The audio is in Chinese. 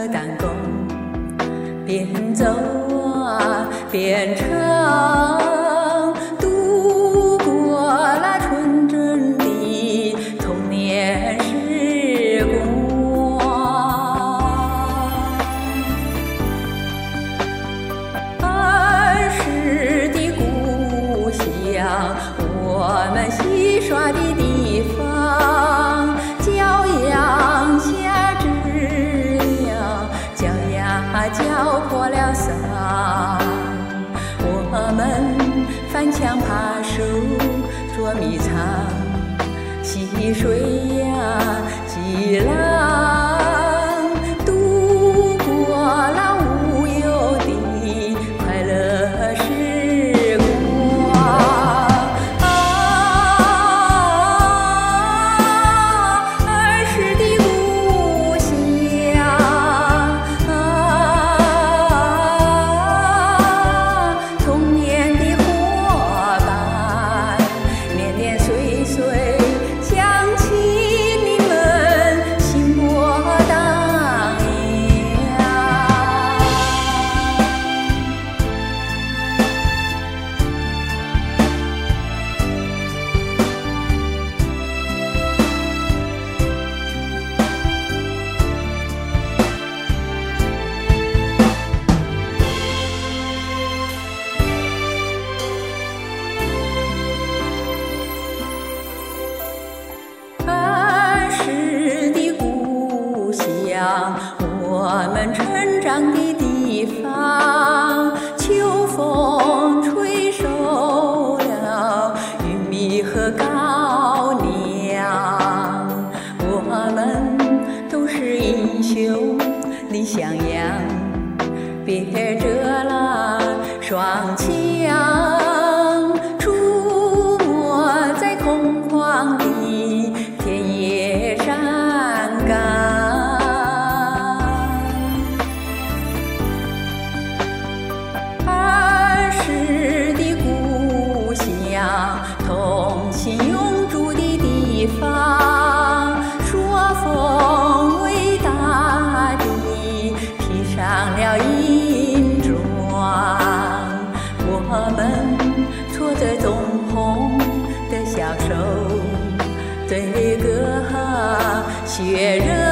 弹弓，边走啊边唱，度过了纯真的童年时光。儿时的故乡，我们戏耍的地方，教养下知了，脚丫教破了嗓。我们翻墙爬树，捉迷藏，戏水呀激浪，度过了无忧的快乐时光。儿时的故乡，童年的伙伴，年年岁岁想起你们，心波荡漾。儿时的故乡，我们成长的地方，秋风吹熟了玉米和高粱。我们都是英雄的向阳，别着了双枪，出没在空旷的田野山岗。儿时的故乡，同心永驻的地方，说风为大地披上了银装。我们搓着棕红的小手，对歌血热